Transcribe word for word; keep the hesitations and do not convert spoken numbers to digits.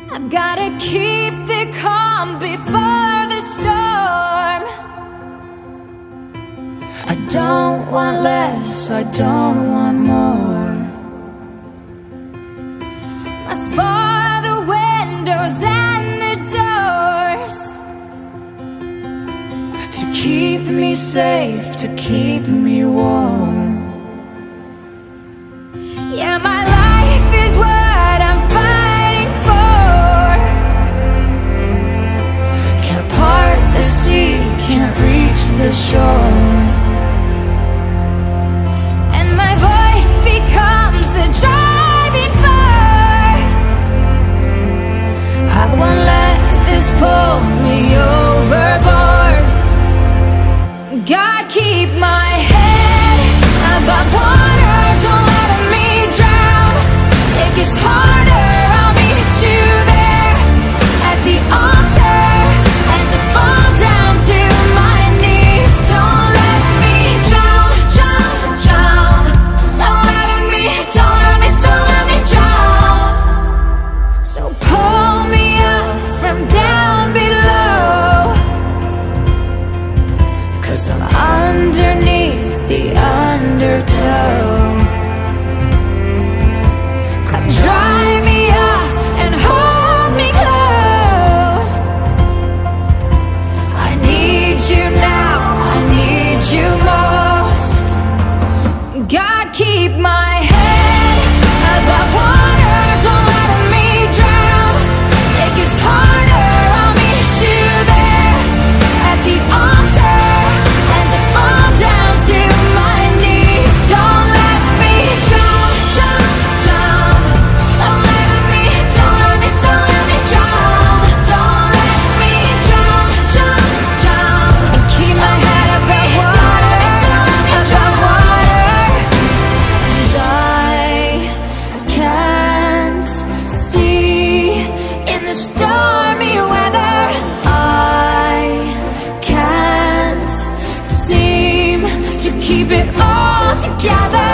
I've gotta keep the calm before the storm. I don't want less, I don't want more. Must bar the windows and the doors to keep me safe, to keep me warm. Yeah, my life is what I'm fighting for. Can't part the sea, can't reach the shore. And my voice becomes the driving force. I won't let this pull me overboard. God, keep my head above water, don't let me drown. It gets harder, I'll meet you there at the altar as I fall down to my knees. Don't let me drown, drown, drown. Don't let me, don't let me, don't let me drown. So pull me up from down below, 'cause I'm underneath the undertow. Come dry me off and hold me close. I need you now, I need you most. God, keep my head above water, don't let me drown. It gets harder, I'll meet you there at the altar as I fall down to my knees. Don't let me drown, drown, drown. Don't let me, don't let me, don't let me drown. Don't let me drown, drown, drown. And keep my head above water, above water. And I can't see in the stormy weather. I can't seem to keep it all together.